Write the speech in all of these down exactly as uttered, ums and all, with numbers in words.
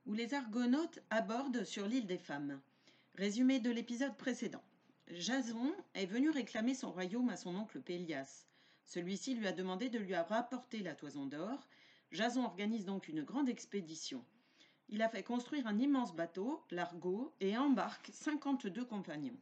où les Argonautes abordent sur l'île des femmes. Résumé de l'épisode précédent. Jason est venu réclamer son royaume à son oncle Pélias. Celui-ci lui a demandé de lui rapporter la toison d'or. Jason organise donc une grande expédition. Il a fait construire un immense bateau, l'Argo, et embarque cinquante-deux compagnons.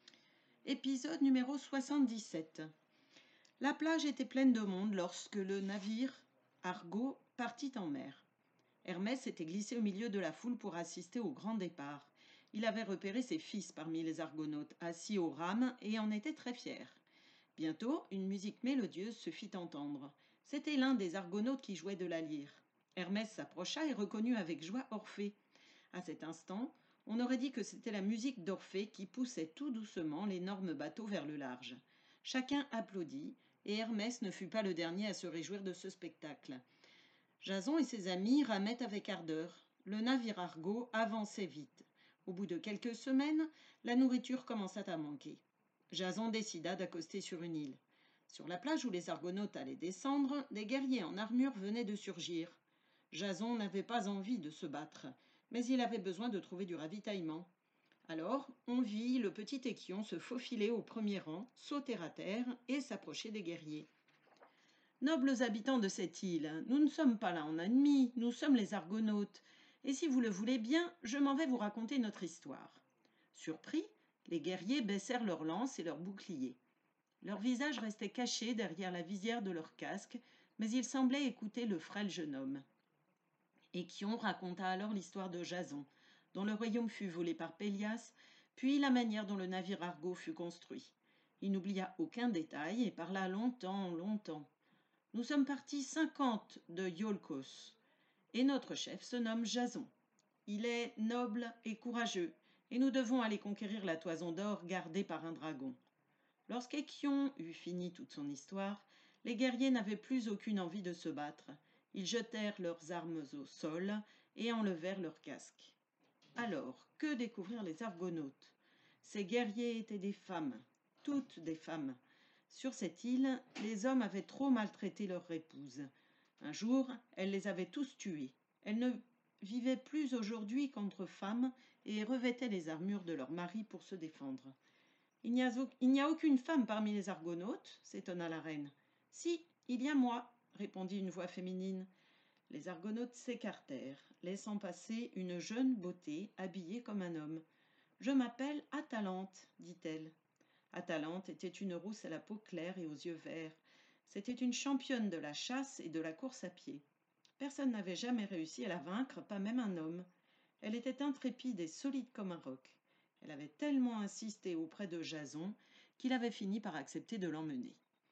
Épisode numéro soixante-dix-sept. La plage était pleine de monde lorsque le navire Argo partit en mer. Hermès s'était glissé au milieu de la foule pour assister au grand départ. Il avait repéré ses fils parmi les Argonautes, assis aux rames, et en était très fier. Bientôt, une musique mélodieuse se fit entendre. C'était l'un des Argonautes qui jouait de la lyre. Hermès s'approcha et reconnut avec joie Orphée. À cet instant, on aurait dit que c'était la musique d'Orphée qui poussait tout doucement l'énorme bateau vers le large. Chacun applaudit, et Hermès ne fut pas le dernier à se réjouir de ce spectacle. Jason et ses amis ramaient avec ardeur. Le navire Argo avançait vite. Au bout de quelques semaines, la nourriture commença à manquer. Jason décida d'accoster sur une île. Sur la plage où les Argonautes allaient descendre, des guerriers en armure venaient de surgir. Jason n'avait pas envie de se battre, mais il avait besoin de trouver du ravitaillement. Alors, on vit le petit échion se faufiler au premier rang, sauter à terre et s'approcher des guerriers. « Nobles habitants de cette île, nous ne sommes pas là en ennemis, nous sommes les Argonautes, et si vous le voulez bien, je m'en vais vous raconter notre histoire. » Surpris, les guerriers baissèrent leurs lances et leurs boucliers. Leurs visages restaient cachés derrière la visière de leurs casques, mais ils semblaient écouter le frêle jeune homme. Échion raconta alors l'histoire de Jason, dont le royaume fut volé par Pélias, puis la manière dont le navire Argo fut construit. Il n'oublia aucun détail et parla longtemps, longtemps. « Nous sommes partis cinquante de Iolcos, et notre chef se nomme Jason. Il est noble et courageux, et nous devons aller conquérir la toison d'or gardée par un dragon. » Lorsqu'Échion eut fini toute son histoire, les guerriers n'avaient plus aucune envie de se battre. Ils jetèrent leurs armes au sol et enlevèrent leurs casques. Alors, que découvrirent les Argonautes? Ces guerriers étaient des femmes, toutes des femmes. Sur cette île, les hommes avaient trop maltraité leurs épouses. Un jour, elles les avaient tous tuées. Elles ne vivaient plus aujourd'hui qu'entre femmes et revêtaient les armures de leurs maris pour se défendre. « Il n'y a, il n'y a aucune femme parmi les Argonautes ?» s'étonna la reine. « Si, il y a moi » répondit une voix féminine. Les Argonautes s'écartèrent, laissant passer une jeune beauté habillée comme un homme. « Je m'appelle Atalante, dit-elle. » Atalante était une rousse à la peau claire et aux yeux verts. C'était une championne de la chasse et de la course à pied. Personne n'avait jamais réussi à la vaincre, pas même un homme. Elle était intrépide et solide comme un roc. Elle avait tellement insisté auprès de Jason qu'il avait fini par accepter de l'emmener.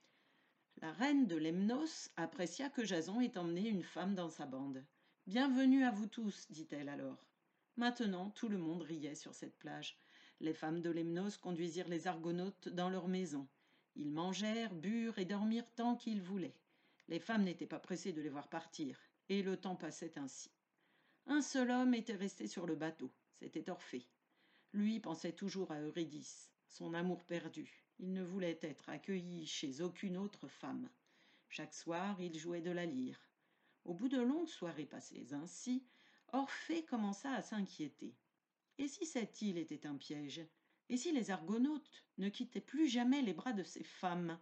La reine de Lemnos apprécia que Jason ait emmené une femme dans sa bande. « Bienvenue à vous tous, dit-elle alors. » Maintenant, tout le monde riait sur cette plage. Les femmes de Lemnos conduisirent les Argonautes dans leur maison. Ils mangèrent, burent et dormirent tant qu'ils voulaient. Les femmes n'étaient pas pressées de les voir partir, et le temps passait ainsi. Un seul homme était resté sur le bateau, c'était Orphée. Lui pensait toujours à Eurydice, son amour perdu. Il ne voulait être accueilli chez aucune autre femme. Chaque soir, il jouait de la lyre. Au bout de longues soirées passées ainsi, Orphée commença à s'inquiéter. Et si cette île était un piège? Et si les Argonautes ne quittaient plus jamais les bras de ces femmes?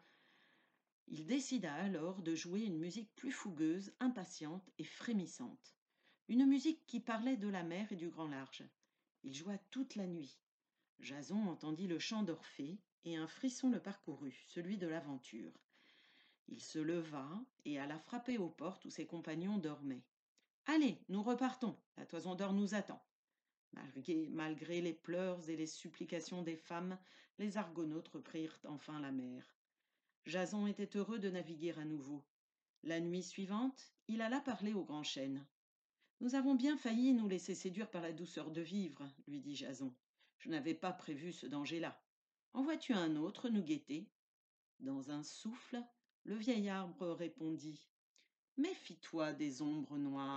Il décida alors de jouer une musique plus fougueuse, impatiente et frémissante. Une musique qui parlait de la mer et du grand large. Il joua toute la nuit. Jason entendit le chant d'Orphée et un frisson le parcourut, celui de l'aventure. Il se leva et alla frapper aux portes où ses compagnons dormaient. « Allez, nous repartons, la toison d'or nous attend. » Malgré, malgré les pleurs et les supplications des femmes, les Argonautes reprirent enfin la mer. Jason était heureux de naviguer à nouveau. La nuit suivante, il alla parler au grand chêne. « Nous avons bien failli nous laisser séduire par la douceur de vivre, » lui dit Jason. « Je n'avais pas prévu ce danger-là. En vois-tu un autre nous guetter ?» Dans un souffle, le vieil arbre répondit. « Méfie-toi des ombres noires. »